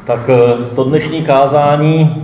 Tak to dnešní kázání,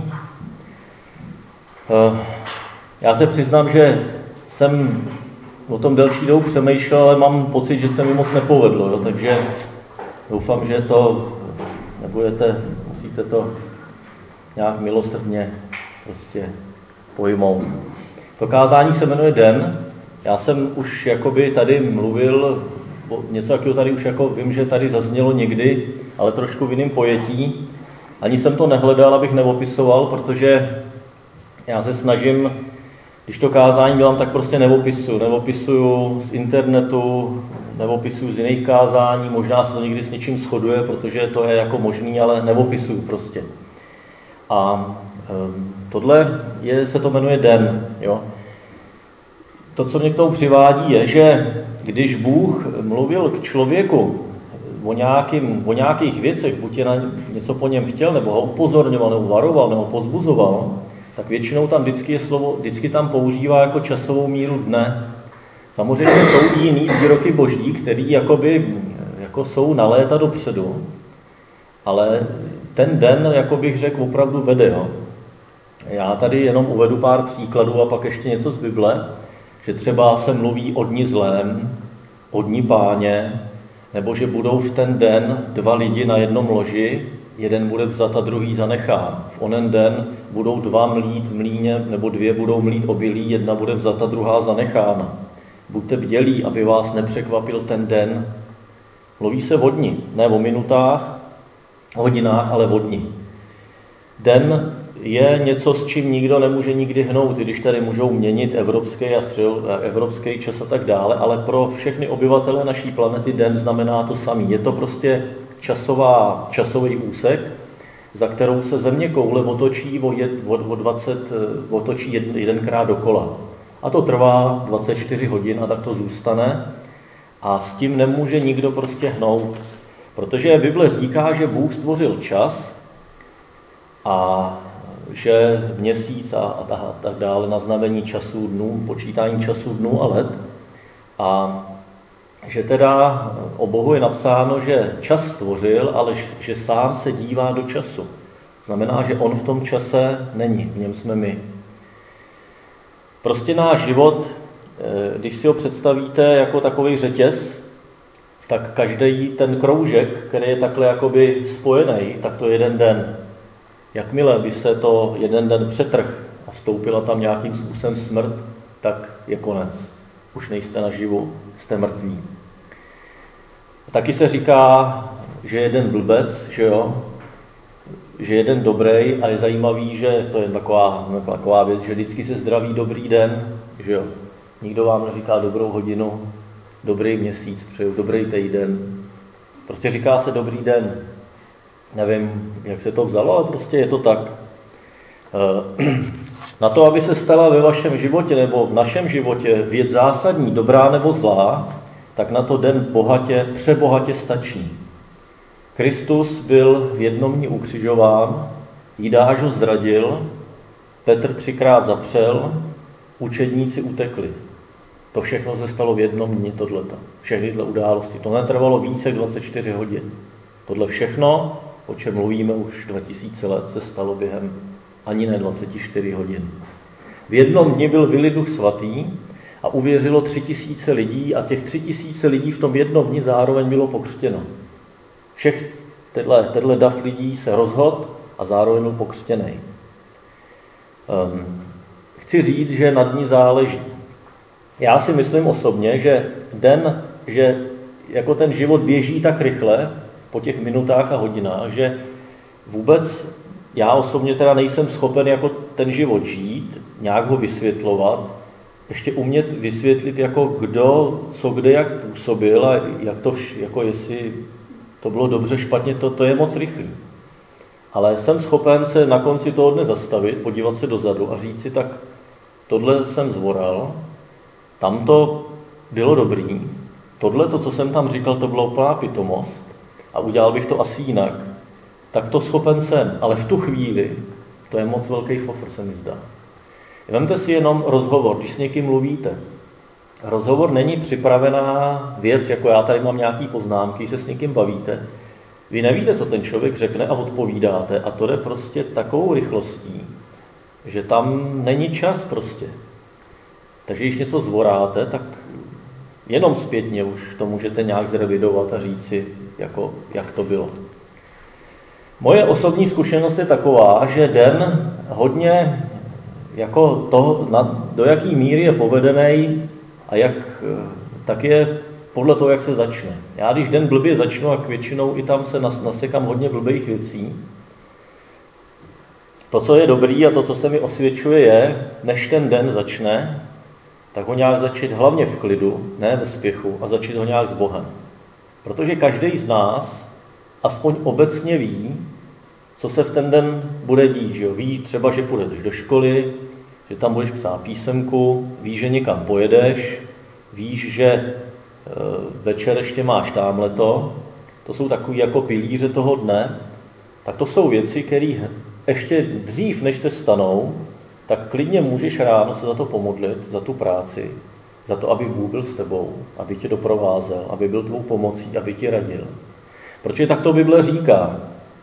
já se přiznám, že jsem o tom delší dobu přemýšlel, ale mám pocit, že se mi moc nepovedlo, jo? Takže doufám, že to nebudete, musíte to nějak milosrdně prostě pojmout. To kázání se jmenuje Den. Já jsem už jakoby tady mluvil, něco takového tady už jako vím, že tady zaznělo někdy, ale trošku v jiném pojetí. Ani jsem to nehledal, abych neopisoval, protože já se snažím, když to kázání dělám, tak prostě neopisuju z internetu, neopisuju z jiných kázání, možná se to někdy s něčím shoduje, protože to je jako možný, ale neopisuju prostě. A tohle se to jmenuje Den. Jo? To, co mě k tomu přivádí, je, že když Bůh mluvil k člověku o nějakých věcech, buď je na něco po něm chtěl, nebo ho upozorňoval, nebo varoval, nebo pozbuzoval, tak většinou tam vždycky tam používá jako časovou míru dne. Samozřejmě jsou i jiný výroky boží, který jako jsou na léta dopředu, ale ten den, jako bych řekl, opravdu vede. Jo. Já tady jenom uvedu pár příkladů a pak ještě něco z Bible, že třeba se mluví o dni zlém, o dni Páně, nebo že budou v ten den 2 lidi na jednom loži, jeden bude vzat a druhý zanechán. V onen den budou 2 mlít mlýně, nebo 2 budou mlít obilí, jedna bude vzata, druhá zanechána. Buďte bdělí, aby vás nepřekvapil ten den. Mluví se o dni, ne o minutách, hodinách, ale o dni. Den je něco, s čím nikdo nemůže nikdy hnout, když tady můžou měnit evropský čas a tak dále, ale pro všechny obyvatele naší planety den znamená to samý. Je to prostě časový úsek, za kterou se zeměkoule otočí otočí jedenkrát dokola. A to trvá 24 hodin a tak to zůstane. A s tím nemůže nikdo prostě hnout. Protože Bible říká, že Bůh stvořil čas a že měsíc a tak dále na znamení časů dnů, počítání časů dnů a let. A že teda o Bohu je napsáno, že čas stvořil, ale že sám se dívá do času. Znamená, že on v tom čase není, v něm jsme my. Prostě náš život, když si ho představíte jako takový řetěz, tak každý ten kroužek, který je takhle jakoby spojený, tak to je jeden den. Jakmile by se to jeden den přetrhl a vstoupila tam nějakým způsobem smrt, tak je konec. Už nejste naživu, jste mrtví. Taky se říká, že jeden blbec, že jo, že jeden dobrý, a je zajímavý, že to je taková věc, že vždycky se zdraví dobrý den, že jo. Nikdo vám neříká dobrou hodinu, dobrý měsíc, přeju, dobrý týden. Prostě říká se dobrý den. Nevím, jak se to vzalo, ale prostě je to tak. Na to, aby se stala ve vašem životě nebo v našem životě věc zásadní, dobrá nebo zlá, tak na to den přebohatě stačí. Kristus byl v jednom dni ukřižován, Jidáš ho zradil, Petr 3krát zapřel, učedníci utekli. To všechno se stalo v jednom dni, tohleto. Všechny tyhle události. To netrvalo více jak 24 hodin. Tohle všechno, o čem mluvíme už 2000 let, se stalo během ani ne 24 hodin. V jednom dni byl vylit Duch Svatý a uvěřilo 3000 lidí a těch 3000 lidí v tom jednom dni zároveň bylo pokřtěno. Všech tenhle dav lidí se rozhodl a zároveň byl pokřtěný. Chci říct, že na dni záleží. Já si myslím osobně, že jako ten život běží tak rychle po těch minutách a hodinách, že vůbec já osobně teda nejsem schopen jako ten život žít, nějak ho vysvětlovat, ještě umět vysvětlit, jako kdo, co kde, jak působil a jak to, jako jestli to bylo dobře, špatně, to je moc rychlý. Ale jsem schopen se na konci toho dne zastavit, podívat se dozadu a říct si, tak tohle jsem zvoral, tam to bylo dobrý, tohle, to, co jsem tam říkal, to byla úplná pitomost a udělal bych to asi jinak, tak to schopen jsem, ale v tu chvíli to je moc velký fofr, se mi zdá. Vemte si jenom rozhovor, když s někým mluvíte. Rozhovor není připravená věc, jako já tady mám nějaký poznámky, se s někým bavíte. Vy nevíte, co ten člověk řekne a odpovídáte a to jde prostě takovou rychlostí, že tam není čas prostě. Takže když něco zvoráte, tak jenom zpětně už to můžete nějak zrevidovat a říci, jako, jak to bylo. Moje osobní zkušenost je taková, že den hodně jako to, do jaký míry je povedený a tak je podle toho, jak se začne. Já když den blbě začnu, a většinou i tam se nasekám hodně blbých věcí, to, co je dobrý a to, co se mi osvědčuje, je, než ten den začne, tak ho nějak začít hlavně v klidu, ne ve spěchu, a začít ho nějak s Bohem. Protože každý z nás aspoň obecně ví, co se v ten den bude dít. Že jo? Ví třeba, že půjdeš do školy, že tam budeš psát písemku, víš, že někam pojedeš, víš, že večer ještě máš támhleto. To jsou takový jako pilíře toho dne. Tak to jsou věci, které ještě dřív, než se stanou, tak klidně můžeš ráno se za to pomodlit, za tu práci, za to, aby Bůh byl s tebou, aby tě doprovázel, aby byl tvou pomocí, aby ti radil. Protože tak to Bible říká.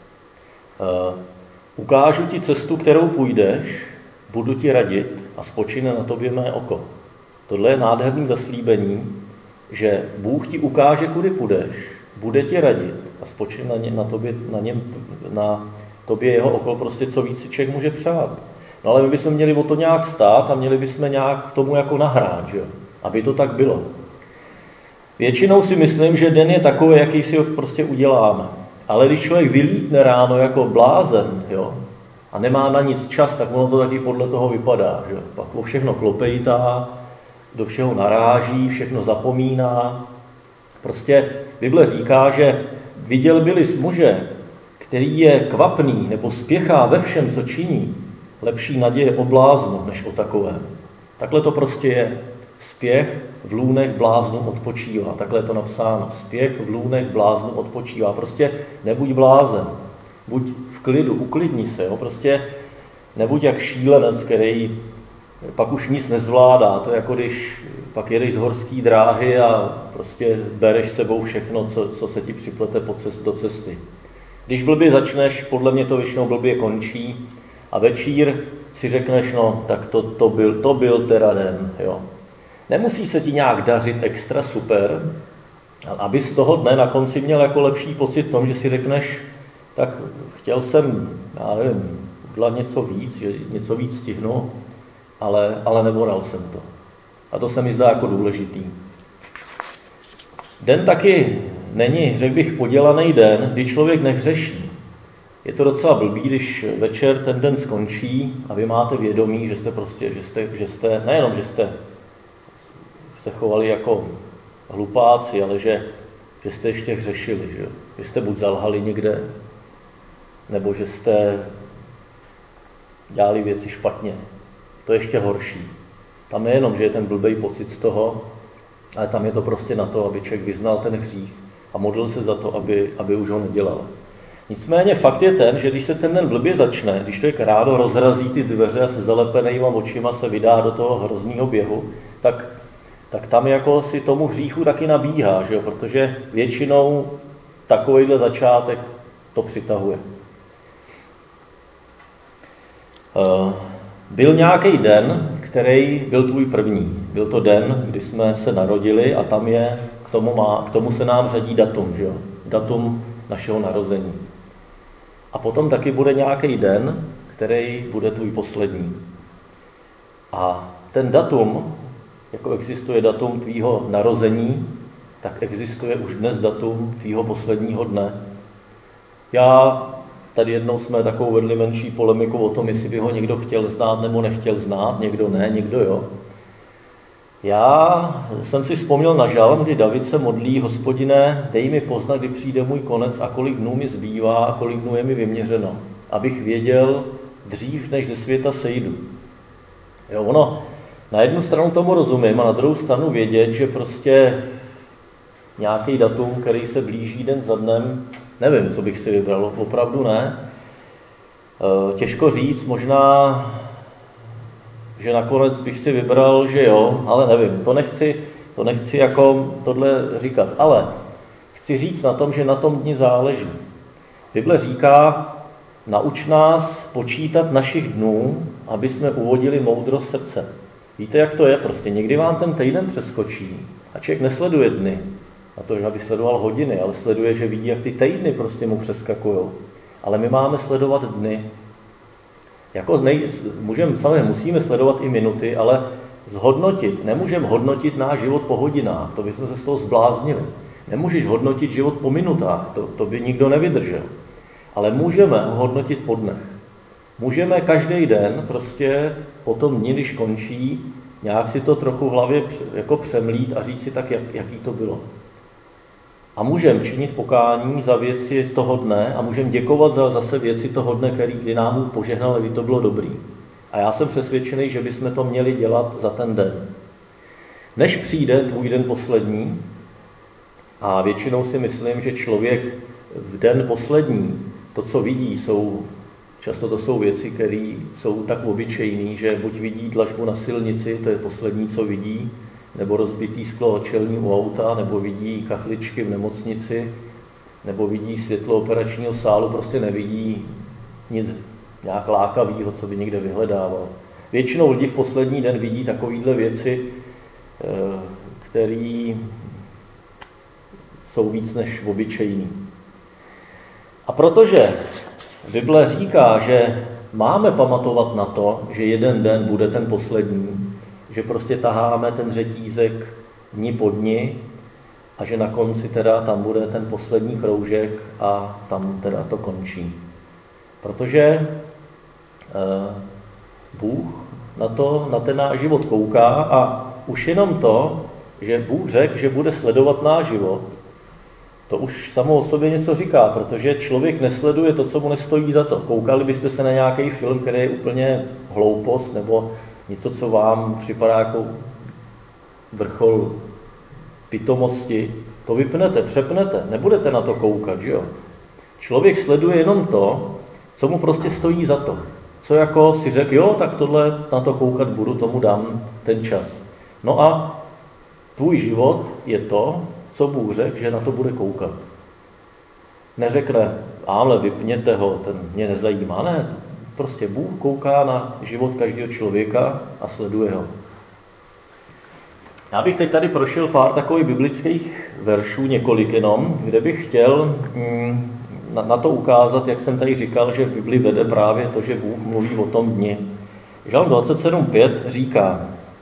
Ukážu ti cestu, kterou půjdeš, budu ti radit a spočine na tobě mé oko. Tohle je nádherný zaslíbení, že Bůh ti ukáže, kudy půjdeš, bude ti radit a spočine na tobě jeho oko, prostě co víc si člověk může přát. No ale my bychom měli o to nějak stát a měli bychom nějak k tomu jako nahrát, že? Aby to tak bylo. Většinou si myslím, že den je takový, jaký si ho prostě uděláme. Ale když člověk vylítne ráno jako blázen, jo, a nemá na nic čas, tak ono to taky podle toho vypadá. Že? Pak o všechno klopejtá, do všeho naráží, všechno zapomíná. Prostě Bible říká, že viděl byli muže, který je kvapný nebo spěchá ve všem, co činí, lepší naděje o bláznu, než o takovém. Takhle to prostě je. Spěch v lůnech bláznu odpočívá. Takhle je to napsáno. Spěch v lůnech bláznu odpočívá. Prostě nebuď blázen. Buď v klidu, uklidni se. Jo? Prostě nebuď jak šílenec, který pak už nic nezvládá. To je jako když pak jedeš z horský dráhy a prostě bereš sebou všechno, co se ti připlete do cesty. Když blbě začneš, podle mě to většinou blbě končí a večír si řekneš, no tak to byl teda den. Jo? Nemusí se ti nějak dařit extra super, ale aby z toho dne na konci měl jako lepší pocit v tom, že si řekneš, tak chtěl jsem, já nevím, udělat něco víc, že něco víc stihnu, ale neboral jsem to. A to se mi zdá jako důležitý. Den taky není, řekl bych, podělaný den, kdy člověk nehřeší. Je to docela blbý, když večer ten den skončí a vy máte vědomí, že jste nejenom, že jste se chovali jako hlupáci, ale že jste ještě hřešili, že jste buď zalhali někde, nebo že jste dělali věci špatně. To je ještě horší. Tam nejenom, že je ten blbej pocit z toho, ale tam je to prostě na to, aby člověk vyznal ten hřích a modlil se za to, aby už ho nedělal. Nicméně fakt je ten, že když se ten den blbě začne, když člověk ráno rozrazí ty dveře a se zalepenýma očima se vydá do toho hrozného běhu, tak tam jako si tomu hříchu taky nabíhá, že jo? Protože většinou takovýhle začátek to přitahuje. Byl nějaký den, který byl tvůj první. Byl to den, kdy jsme se narodili a tam je, k tomu se nám řadí datum, že jo? Datum našeho narození. A potom taky bude nějaký den, který bude tvůj poslední. A ten datum, jako existuje datum tvýho narození, tak existuje už dnes datum tvýho posledního dne. Tady jednou jsme takovou vedli menší polemiku o tom, jestli by ho někdo chtěl znát nebo nechtěl znát, někdo ne, někdo jo. Já jsem si vzpomněl na žalm, kdy David se modlí: Hospodine, dej mi poznat, kdy přijde můj konec a kolik dnů mi zbývá a kolik dnů je mi vyměřeno, abych věděl dřív, než ze světa sejdu. Jo, ono, na jednu stranu tomu rozumím a na druhou stranu vědět, že prostě nějaký datum, který se blíží den za dnem, nevím, co bych si vybral, opravdu ne. Těžko říct, možná, že nakonec bych si vybral, že jo, ale nevím, to nechci jako tohle říkat, ale chci říct na tom, že na tom dni záleží. Bible říká, nauč nás počítat našich dnů, aby jsme uvodili moudrost srdce. Víte, jak to je? Prostě někdy vám ten týden přeskočí a člověk nesleduje dny, na to, že aby sledoval hodiny, ale sleduje, že vidí, jak ty týdny prostě mu přeskakujou. Ale my máme sledovat dny. Samozřejmě musíme sledovat i minuty, ale nemůžeme hodnotit náš život po hodinách, to bychom se z toho zbláznili. Nemůžeš hodnotit život po minutách, to by nikdo nevydržel. Ale můžeme ho hodnotit po dnech. Můžeme každý den prostě po tom dni, když končí, nějak si to trochu v hlavě jako přemlít a říct si tak, jaký to bylo. A můžeme činit pokání za věci z toho dne a můžeme děkovat za zase věci toho dne, kdy nám Bůh požehnal, kdy to bylo dobrý. A já jsem přesvědčený, že bychom to měli dělat za ten den. Než přijde tvůj den poslední, a většinou si myslím, že člověk v den poslední, to, co vidí, často to jsou věci, které jsou tak obyčejné, že buď vidí dlažbu na silnici, to je poslední, co vidí, nebo rozbitý sklo čelní u auta, nebo vidí kachličky v nemocnici, nebo vidí světlo operačního sálu, prostě nevidí nic nějak lákavého, co by někde vyhledával. Většinou lidi v poslední den vidí takovéhle věci, které jsou víc než obyčejný. A protože Bible říká, že máme pamatovat na to, že jeden den bude ten poslední, že prostě taháme ten řetízek dni po dni a že na konci teda tam bude ten poslední kroužek a tam teda to končí. Protože Bůh na ten náš život kouká a už jenom to, že Bůh řekl, že bude sledovat náš život, to už samo o sobě něco říká, protože člověk nesleduje to, co mu nestojí za to. Koukali byste se na nějaký film, který je úplně hloupost, nebo něco, co vám připadá jako vrchol pitomosti, to vypnete, přepnete, nebudete na to koukat, že jo? Člověk sleduje jenom to, co mu prostě stojí za to. Co jako si řekl, jo, tak tohle na to koukat budu, tomu dám ten čas. No a tvůj život je to, co Bůh řekl, že na to bude koukat. Neřekne, ale vypněte ho, ten mě nezajímá. Ne, prostě Bůh kouká na život každého člověka a sleduje ho. Já bych teď tady prošel pár takových biblických veršů, několik jenom, kde bych chtěl na to ukázat, jak jsem tady říkal, že v Bibli vede právě to, že Bůh mluví o tom dni. Žalm 27.5 říká: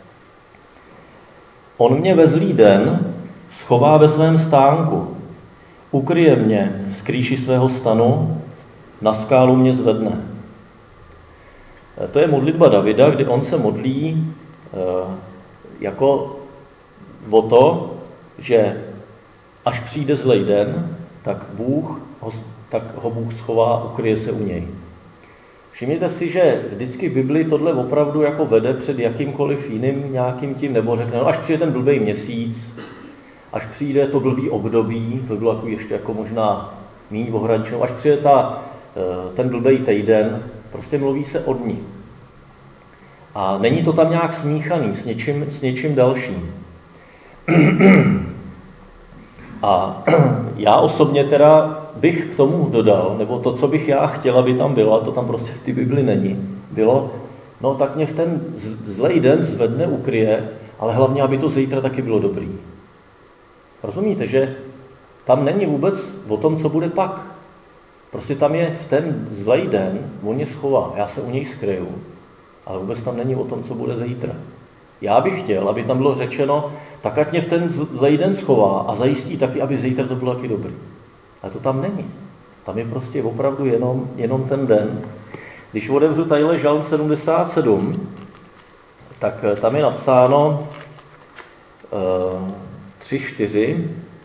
On mě ve zlý den schová ve svém stánku, ukryje mě z kříži svého stanu, na skálu mě zvedne. To je modlitba Davida, kdy on se modlí jako o to, že až přijde zlej den, tak ho Bůh schová, ukryje se u něj. Všimněte si, že vždycky v Biblii tohle opravdu jako vede před jakýmkoliv jiným nějakým tím, nebo řekne, no až přijde ten blbej měsíc, až přijde to blbý období, to bylo jako ještě jako možná míň ohraničeno, až přijde ten blbej týden, prostě mluví se o dni. A není to tam nějak smíchaný s něčím dalším. A já osobně teda bych k tomu dodal, nebo to, co bych já chtěl, aby tam bylo, to tam prostě v té Bibli bylo, no tak mě v ten zlej den zvedne, ukryje, ale hlavně, aby to zítra taky bylo dobrý. Rozumíte, že tam není vůbec o tom, co bude pak. Prostě tam je v ten zlej den, on mě schová, já se u něj skryju, ale vůbec tam není o tom, co bude zítra. Já bych chtěl, aby tam bylo řečeno, tak ať mě v ten zlej den schová a zajistí taky, aby zítra to bylo taky dobrý. Ale to tam není. Tam je prostě opravdu jenom ten den. Když otevřu tadyhle Žalm 77, tak tam je napsáno 3:4,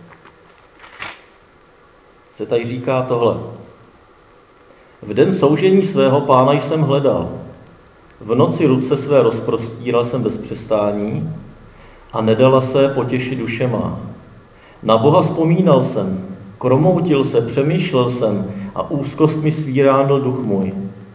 se tady říká tohle. V den soužení svého Pána jsem hledal. V noci ruce své rozprostíral jsem bez přestání a nedala se potěšit duše má. Na Boha vzpomínal jsem, kromoutil se, přemýšlel jsem a úzkost mi svíránil duch můj.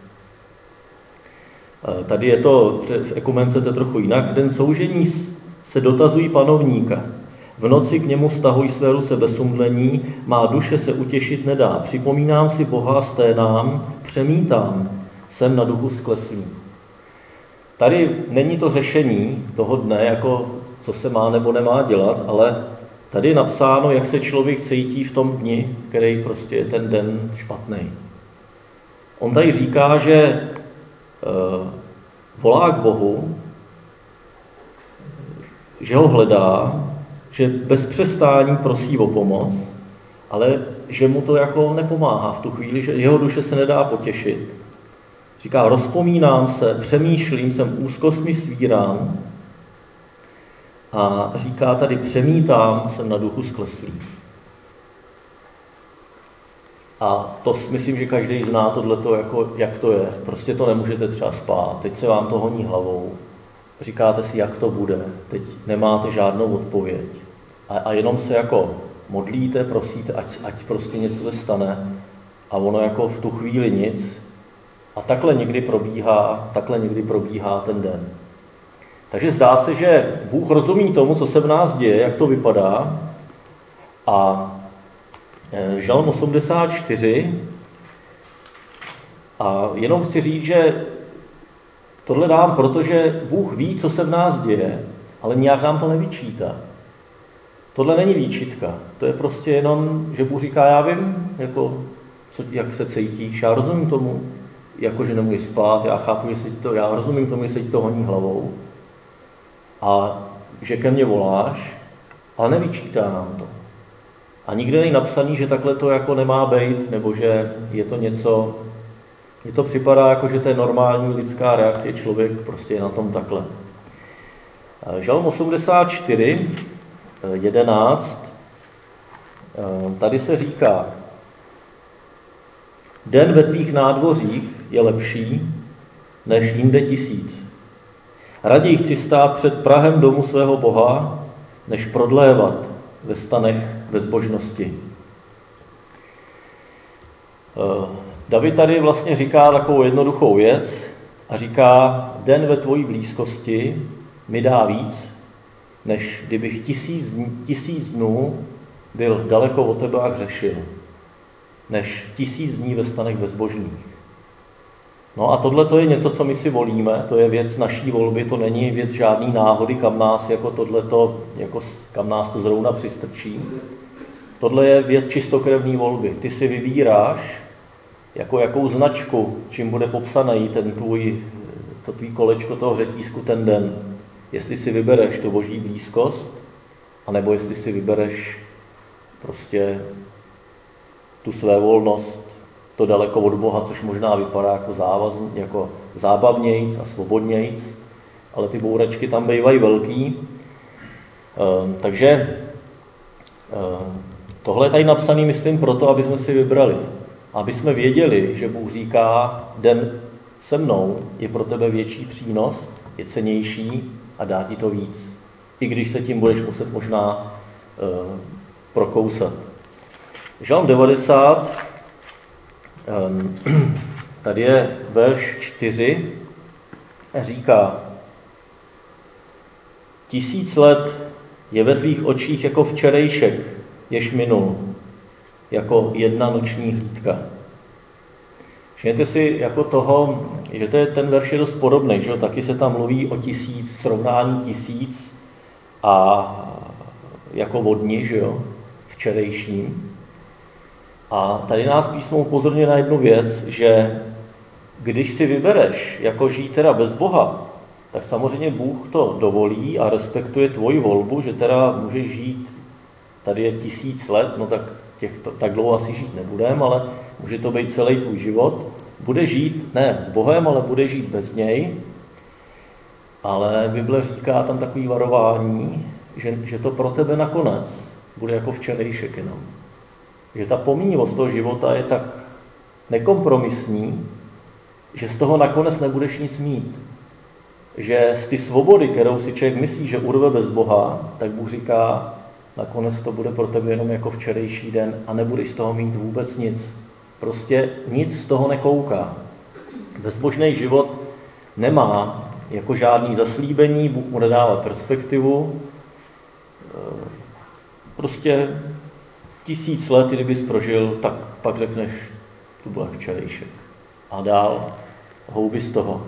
Tady je to, v ekumence to je trochu jinak. V den soužení se dotazují panovníka. V noci k němu stahuj své ruce bez umdlení, má duše se utěšit nedá. Připomínám si Boha, sténám, přemítám, jsem na duchu skleslý. Tady není to řešení toho dne, jako co se má nebo nemá dělat, ale tady je napsáno, jak se člověk cítí v tom dni, který prostě je ten den špatný. On tady říká, že volá k Bohu, že ho hledá, že bez přestání prosí o pomoc, ale že mu to jako nepomáhá v tu chvíli, že jeho duše se nedá potěšit. Říká, rozpomínám se, přemýšlím, jsem úzkostmi svírán a říká tady, přemítám, jsem na duchu skleslý. A to myslím, že každý zná tohleto, jako, jak to je. Prostě to nemůžete třeba spát, teď se vám to honí hlavou. Říkáte si, jak to bude, teď nemáte žádnou odpověď. A jenom se jako modlíte, prosíte, ať prostě něco se stane. A ono jako v tu chvíli nic. A takhle někdy probíhá ten den. Takže zdá se, že Bůh rozumí tomu, co se v nás děje, jak to vypadá. A Žalm 84. A jenom chci říct, že tohle dám, protože Bůh ví, co se v nás děje, ale nějak nám to nevyčítá. Tohle není výčitka. To je prostě jenom, že Bůh říká, já vím, jak se cítíš, já rozumím tomu, jako že nemůžeš spát, já chápu, já rozumím tomu, že se ti to honí hlavou a že ke mně voláš, ale nevyčítá nám to. A nikde není napsaný, že takhle to jako nemá být, nebo že je to něco, mně to připadá jako, že to je normální lidská reakce, člověk prostě je na tom takhle. Žalm 84, 11, tady se říká, den ve tvých nádvořích je lepší, než jinde 1000. Raději chci stát před prahem domu svého Boha, než prodlévat ve stanech bezbožnosti. David tady vlastně říká takovou jednoduchou věc a říká, den ve tvojí blízkosti mi dá víc, než kdybych 1000 dnů byl daleko od tebe a hřešil, než 1000 dní ve stanech bezbožných. No a tohle to je něco, co my si volíme, to je věc naší volby, to není věc žádný náhody, kam nás jako tohleto, jako kam nás to zrovna přistrčí. Tohle je věc čistokrevné volby. Ty si vybíráš, jako jakou značku, čím bude popsaný to tvý kolečko toho řetízku ten den. Jestli si vybereš tu boží blízkost, anebo jestli si vybereš prostě tu své volnost, to daleko od Boha, což možná vypadá jako zábavnějc a svobodnějc, ale ty bouračky tam bývají velký. Takže tohle je tady napsaný, myslím, proto, aby jsme si vybrali. Aby jsme věděli, že Bůh říká, den se mnou je pro tebe větší přínos, je cennější a dá ti to víc. I když se tím budeš muset možná prokousat. Žalm 90, tady je verš 4, říká, 1000 let je ve tvých očích jako včerejšek, jež minul, jako jedna noční hlídka. Všimněte si jako toho, že ten verš je dost podobný, že taky se tam mluví o 1000, srovnání 1000 a jako o dni, že jo, včerejším. A tady nás písmo upozorňuje na jednu věc, že když si vybereš jako žít teda bez Boha, tak samozřejmě Bůh to dovolí a respektuje tvoji volbu, že teda můžeš žít, tady je 1000 let, no tak dlouho asi žít nebudem, ale může to být celý tvůj život. Bude žít ne s Bohem, ale bude žít bez něj. Ale Bible říká tam takový varování, že to pro tebe nakonec bude jako včerejšek jenom. Že ta pomíjivost toho života je tak nekompromisní, že z toho nakonec nebudeš nic mít. Že z ty svobody, kterou si člověk myslí, že urve bez Boha, tak Bůh říká, nakonec to bude pro tebe jenom jako včerejší den a nebudeš z toho mít vůbec nic. Prostě nic z toho nekouká. Bezbožný život nemá jako žádný zaslíbení, Bůh mu nedává perspektivu. prostě 1000 let, kdybys prožil, tak pak řekneš, to byl včerejšek. A dál houby z toho.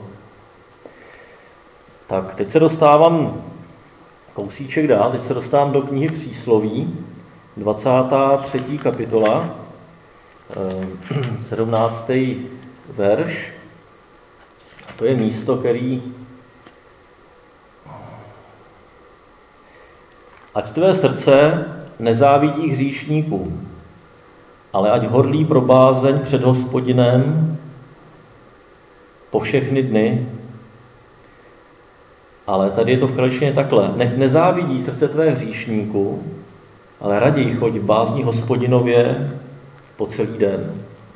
Tak, teď se dostávám kousíček dál, teď se dostávám do knihy Přísloví, 23. kapitola, 17. verš. A to je místo, který... Ať tvé srdce nezávidí hříšníkům, ale ať horlí pro bázeň před Hospodinem po všechny dny. Ale tady je to v kraličtině takhle. Nech nezávidí srdce tvé hříšníků, ale raději choď v bázni Hospodinově po celý den.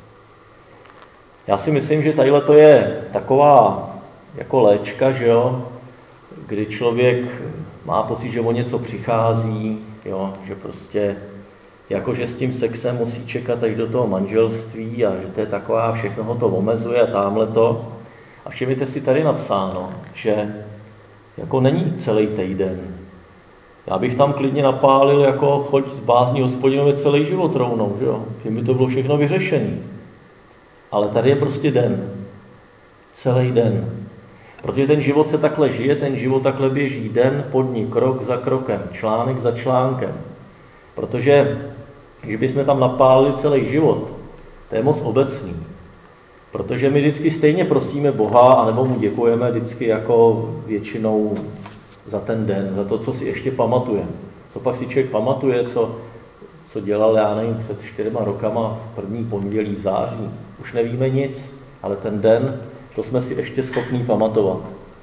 Já si myslím, že tadyhle to je taková jako léčka, že jo, kdy člověk má pocit, že o něco přichází, jo, že prostě jakože s tím sexem musí čekat až do toho manželství a že to je taková, všechno ho to omezuje a támhle to. A všimněte si tady napsáno, že jako není celý týden. Já bych tam klidně napálil, jako choď z bázní Hospodinově celý život rovnou, že jo? Že by to bylo všechno vyřešený. Ale tady je prostě den. Celý den. Protože ten život se takhle žije, ten život takhle běží den po dni, krok za krokem, článek za článkem. Protože když bychom tam napálili celý život, to je moc obecný. Protože my vždycky stejně prosíme Boha, anebo mu děkujeme vždycky jako většinou za ten den, za to, co si ještě pamatuje. Co pak si člověk pamatuje, co dělal, já nevím, před 4 rokama, první pondělí v září. Už nevíme nic, ale ten den, to jsme si ještě schopní pamatovat.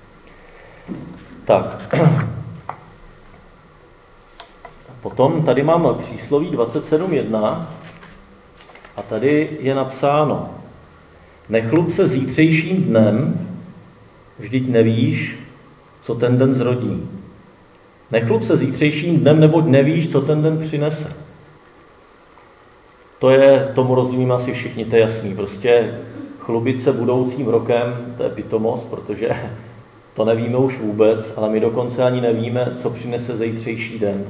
Tak. Potom tady mám přísloví 27.1 a tady je napsáno: Nechlup se zítřejším dnem, vždyť nevíš, co ten den zrodí. Nechlup se zítřejším dnem, neboť nevíš, co ten den přinese. Tomu rozumím asi všichni, to je jasný. Prostě chlubit se budoucím rokem, to je pitomost, protože to nevíme už vůbec, ale my dokonce ani nevíme, co přinese zítřejší den.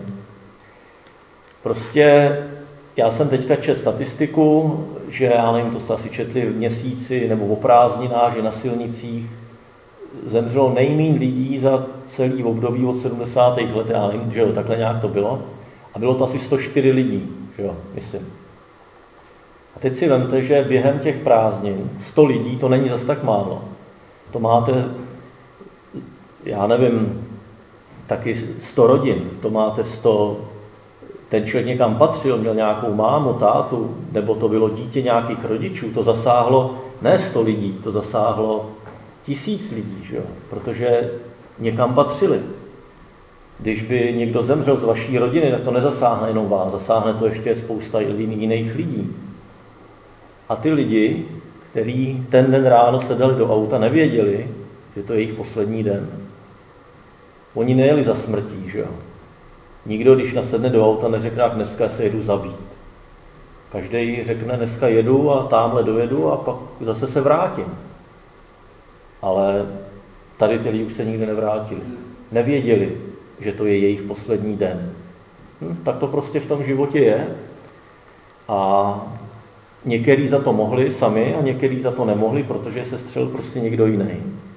Prostě já jsem teďka četl statistiku, že já nevím, to jste asi četli v měsíci nebo o prázdninách, že na silnicích zemřelo nejméně lidí za celý období od 70. let, já nevím, že jo, takhle nějak to bylo. A bylo to asi 104 lidí, že jo, myslím. A teď si vemte, že během těch prázdnin 100 lidí, to není zas tak málo. To máte, já nevím, taky 100 rodin, to máte 100, ten člověk někam patřil, měl nějakou mámu, tátu, nebo to bylo dítě nějakých rodičů, to zasáhlo ne 100 lidí, to zasáhlo 1000 lidí, že jo? Protože někam patřili. Když by někdo zemřel z vaší rodiny, tak to nezasáhne jenom vás, zasáhne to ještě spousta jiných lidí. A ty lidi, kteří ten den ráno sedali do auta, nevěděli, že to je jejich poslední den. Oni nejeli za smrtí, že jo? Nikdo, když nasedne do auta, neřekne, dneska se jedu zabít. Každý řekne, dneska jedu a tamhle dojedu a pak zase se vrátím. Ale tady ty lidi už se nikdy nevrátili. Nevěděli, že to je jejich poslední den. Tak to prostě v tom životě je. A některý za to mohli sami a některý za to nemohli, protože se střelil prostě někdo jiný.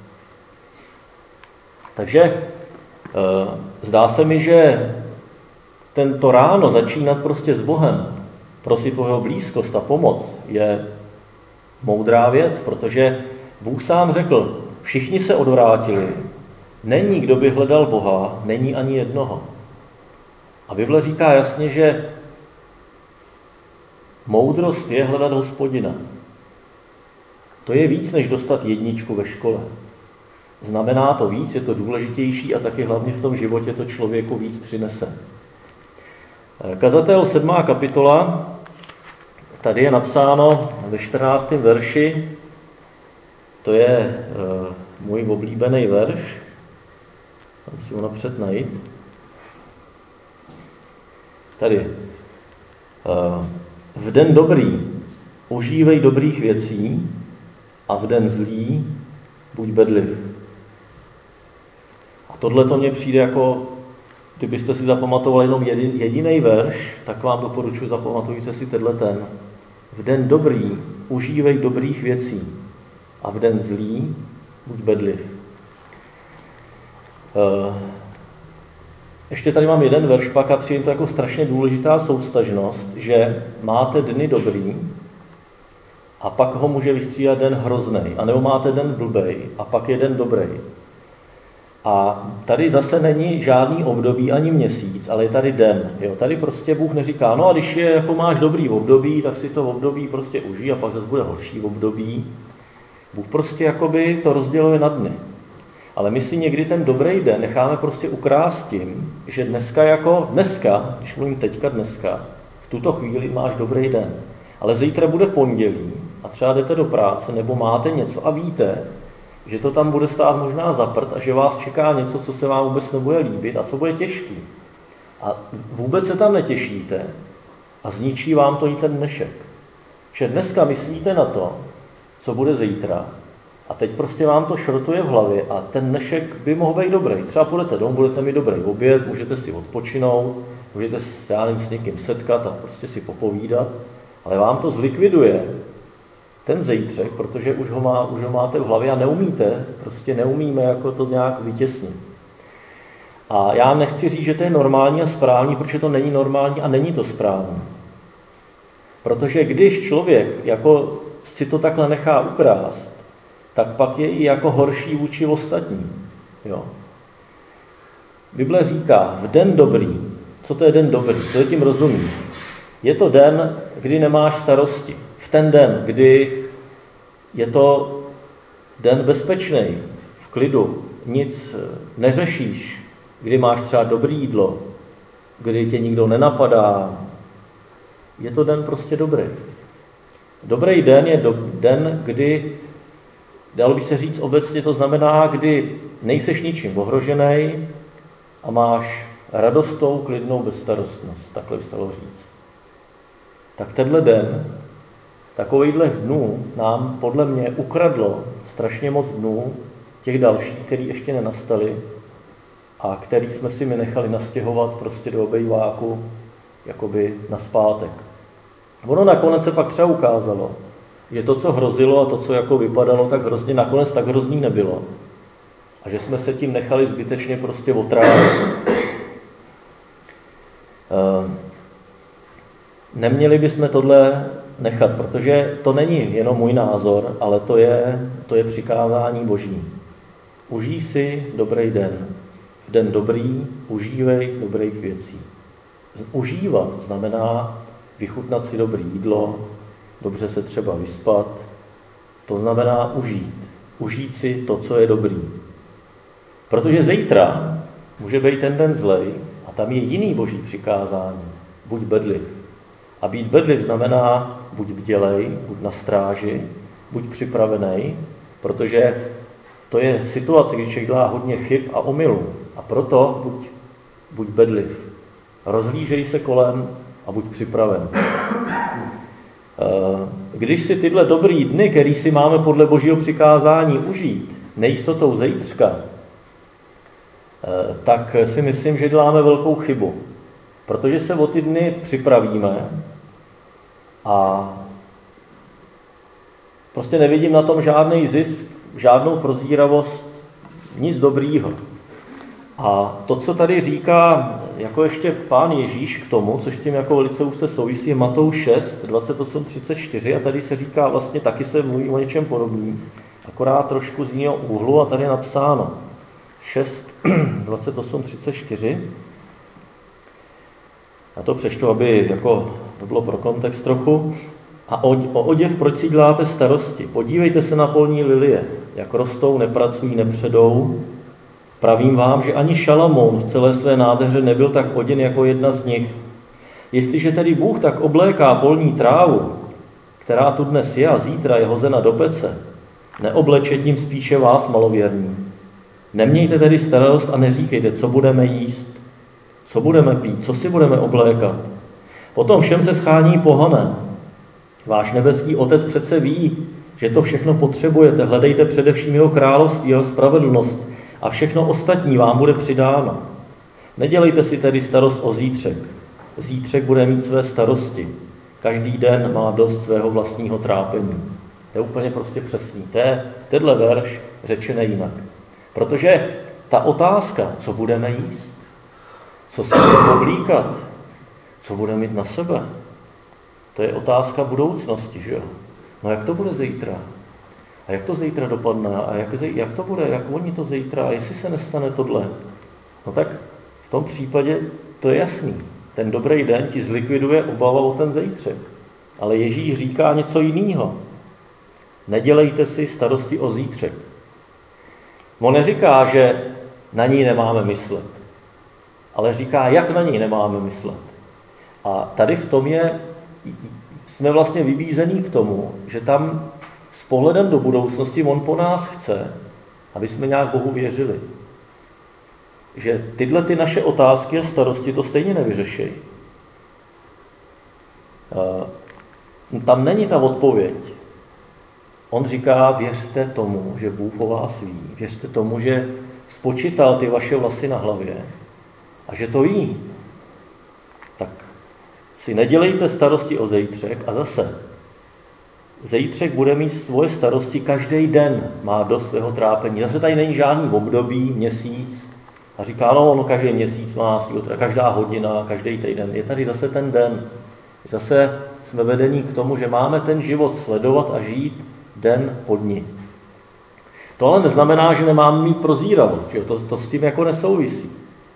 Takže zdá se mi, že tento ráno začínat prostě s Bohem, prosit o jeho blízkost a pomoc, je moudrá věc, protože Bůh sám řekl, všichni se odvrátili, není kdo by hledal Boha, není ani jednoho. A Bible říká jasně, že moudrost je hledat Hospodina. To je víc, než dostat 1 ve škole. Znamená to víc, je to důležitější a taky hlavně v tom životě to člověku víc přinese. Kazatel 7. kapitola, tady je napsáno ve 14. verši, to je můj oblíbený verš, musím ho napřed najít. Tady. V den dobrý užívej dobrých věcí a v den zlý buď bedliv. A tohle to mně přijde jako kdybyste si zapamatovali jenom jediný verš, tak vám doporučuji, zapamatujte si ten. V den dobrý užívej dobrých věcí a v den zlý buď bedliv. Ještě tady mám jeden verš pak a přijde to jako strašně důležitá souvztažnost, že máte dny dobrý a pak ho může vystřídat den hroznej, anebo máte den blbej a pak je den dobrý. A tady zase není žádný období ani měsíc, ale je tady den. Jo? Tady prostě Bůh neříká, no a když je, jako máš dobrý období, tak si to období prostě užij a pak zase bude horší období. Bůh prostě jakoby to rozděluje na dny. Ale my si někdy ten dobrý den necháme prostě ukrást tím, že dneska, když mluvím teďka dneska, v tuto chvíli máš dobrý den. Ale zítra bude pondělí a třeba jdete do práce nebo máte něco a víte, že to tam bude stát možná za prd a že vás čeká něco, co se vám vůbec nebude líbit a co bude těžký. A vůbec se tam netěšíte a zničí vám to i ten dnešek. Že dneska myslíte na to, co bude zítra a teď prostě vám to šrotuje v hlavě a ten dnešek by mohl být dobrý. Třeba půjdete domů, budete mít dobrý oběd, můžete si odpočinout, můžete se s někým setkat a prostě si popovídat, ale vám to zlikviduje ten zítřek, protože už ho máte v hlavě a neumíme jako to nějak vytěsnit. A já nechci říct, že to je normální a správný, protože to není normální a není to správný. Protože když člověk jako si to takhle nechá ukrást, tak pak je i jako horší vůči ostatním. Jo. Bible říká, v den dobrý. Co to je den dobrý? To je tím rozumí. Je to den, kdy nemáš starosti. V ten den, kdy je to den bezpečný, v klidu, nic neřešíš, kdy máš třeba dobré jídlo, kdy tě nikdo nenapadá, je to den prostě dobrý. Dobrý den je den, kdy, dalo by se říct obecně, to znamená, kdy nejseš ničím ohrožený a máš radostou, klidnou bezstarostnost, takhle by se dalo říct. Tak tenhle den, takovýchhle dnů nám podle mě ukradlo strašně moc dnů, těch dalších, který ještě nenastaly a který jsme si my nechali nastěhovat prostě do obejváku jakoby naspátek. Ono nakonec se pak třeba ukázalo, že to, co hrozilo a to, co jako vypadalo tak hrozně, nakonec tak hrozný nebylo. A že jsme se tím nechali zbytečně prostě otrávit. Neměli bychom tohle nechat, protože to není jenom můj názor, ale to je přikázání Boží. Užij si dobrý den. V den dobrý užívej dobrých věcí. Užívat znamená vychutnat si dobré jídlo, dobře se třeba vyspat. To znamená užít. Užít si to, co je dobrý. Protože zítra může být ten den zlej a tam je jiný Boží přikázání. Buď bedliv. A být bedliv znamená buď bdělej, buď na stráži, buď připravený, protože to je situace, když člověk dělá hodně chyb a omylů. A proto buď bedliv. Rozhlížej se kolem a buď připraven. Když si tyhle dobrý dny, který si máme podle Božího přikázání užít, nejistotou zítřka, tak si myslím, že děláme velkou chybu. Protože se o ty dny připravíme a prostě nevidím na tom žádný zisk, žádnou prozíravost, nic dobrýho. A to, co tady říká jako ještě Pán Ježíš k tomu, což s tím jako velice úzce souvisí, je Matouš 6, 28-34 a tady se říká, vlastně taky se mluví o něčem podobným, akorát trošku z jiného úhlu a tady je napsáno 6, 28-34. Já to přečtu, aby jako to bylo pro kontext trochu. A o oděv proč si děláte starosti? Podívejte se na polní lilie, jak rostou, nepracují, nepředou. Pravím vám, že ani Šalamoun v celé své nádheře nebyl tak oděn jako jedna z nich. Jestliže tedy Bůh tak obléká polní trávu, která tu dnes je a zítra je hozena do pece, neobleče tím spíše vás malověrní. Nemějte tedy starost a neříkejte, co budeme jíst, co budeme pít, co si budeme oblékat. Potom všem se schání pohané. Váš nebeský Otec přece ví, že to všechno potřebujete. Hledejte především jeho království, jeho spravedlnost a všechno ostatní vám bude přidáno. Nedělejte si tedy starost o zítřek. Zítřek bude mít své starosti. Každý den má dost svého vlastního trápení. To je úplně prostě přesný. To je tenhle verš řečený jinak. Protože ta otázka, co budeme jíst, co si budeme oblíkat, co budeme mít na sebe, to je otázka budoucnosti, že jo? No jak to bude zítra? A jak to zítra dopadne? A jak to bude? Jak oni to zítra? A jestli se nestane tohle? No tak v tom případě to je jasný. Ten dobrý den ti zlikviduje obava o ten zítřek. Ale Ježíš říká něco jiného. Nedělejte si starosti o zítřek. On neříká, že na ní nemáme myslet, ale říká, jak na ní nemáme myslet. A tady v tom jsme vlastně vybízení k tomu, že tam s pohledem do budoucnosti on po nás chce, aby jsme nějak Bohu věřili. Že tyhle ty naše otázky a starosti to stejně nevyřeší. Tam není ta odpověď. On říká, věřte tomu, že Bůh o vás ví. Věřte tomu, že spočítal ty vaše vlasy na hlavě a že to ví. Tak si nedělejte starosti o zítřek a zase. Zítřek bude mít svoje starosti každý den, má dost svého trápení. Zase tady není žádný období, měsíc. A říká, no, on každý měsíc má svého, každá hodina, každý týden. Je tady zase ten den. Zase jsme vedení k tomu, že máme ten život sledovat a žít den po dni. To ale neznamená, že nemáme mít prozíravost, že to s tím jako nesouvisí.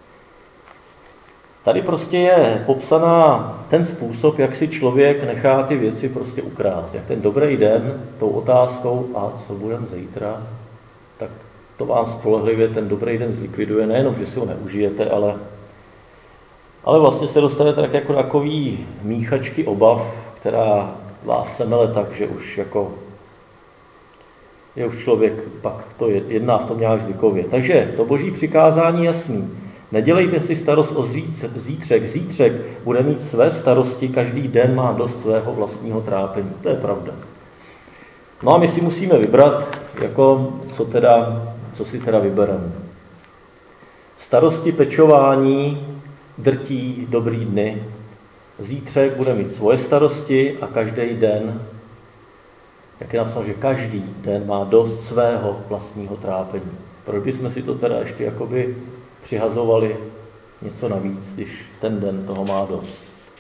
Tady prostě je popsaná ten způsob, jak si člověk nechá ty věci prostě ukrást. Jak ten dobrý den tou otázkou, a co budeme zítra, tak to vám spolehlivě ten dobrý den zlikviduje. Nejenom, že si ho neužijete, ale vlastně se dostanete tak jako takový míchačky obav, která vás semele tak, že už jako je už člověk pak to jedná v tom nějak zvykově. Takže to boží přikázání jasný. Nedělejte si starost o zítřek. Zítřek bude mít své starosti, každý den má dost svého vlastního trápení. To je pravda. No a my si musíme vybrat, jako co si teda vybereme. Starosti, pečování, drtí, dobrý dny. Zítřek bude mít svoje starosti a každý den, jak je napsáno, že každý den má dost svého vlastního trápení. Proč bychom si to teda ještě jakoby přihazovali něco navíc, když ten den toho má dost?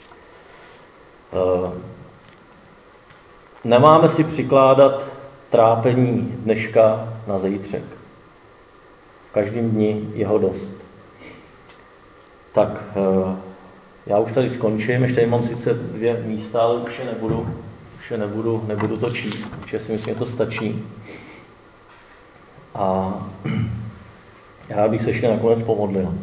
Nemáme si přikládat trápení dneška na zítřek. V každém dni jeho dost. Tak, já už tady skončím, ještě tady mám sice 2 místa, ale už je nebudu to číst, protože si myslím, že to stačí. A já bych se ještě nakonec pomodlil.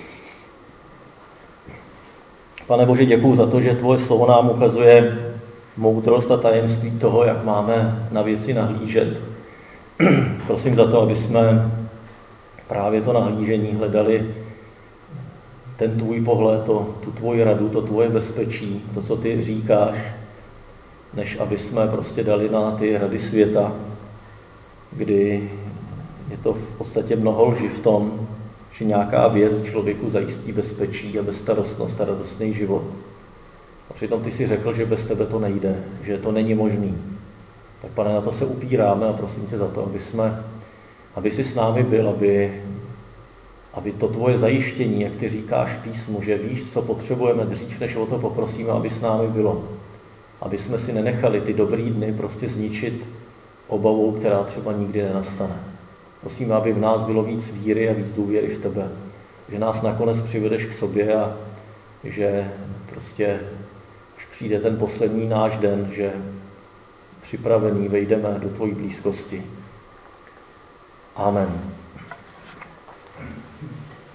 Pane Bože, děkuju za to, že tvoje slovo nám ukazuje moudrost a tajemství toho, jak máme na věci nahlížet. Prosím za to, aby jsme právě to nahlížení hledali ten tvůj pohled, tu tvoji radu, to tvoje bezpečí, to, co ty říkáš, než aby jsme prostě dali na ty rady světa, kdy je to v podstatě mnoho lži v tom, že nějaká věc člověku zajistí bezpečí a bezstarostnost a radostný život. A přitom ty si řekl, že bez tebe to nejde, že to není možný. Tak Pane, na to se upíráme a prosím tě za to, aby jsi s námi byl, aby to tvoje zajištění, jak ty říkáš v písmu, že víš, co potřebujeme dřív, než o to poprosíme, aby s námi bylo. Aby jsme si nenechali ty dobrý dny prostě zničit obavou, která třeba nikdy nenastane. Prosím, aby v nás bylo víc víry a víc důvěry v tebe. Že nás nakonec přivedeš k sobě a že prostě už přijde ten poslední náš den, že připravený vejdeme do tvojí blízkosti. Amen.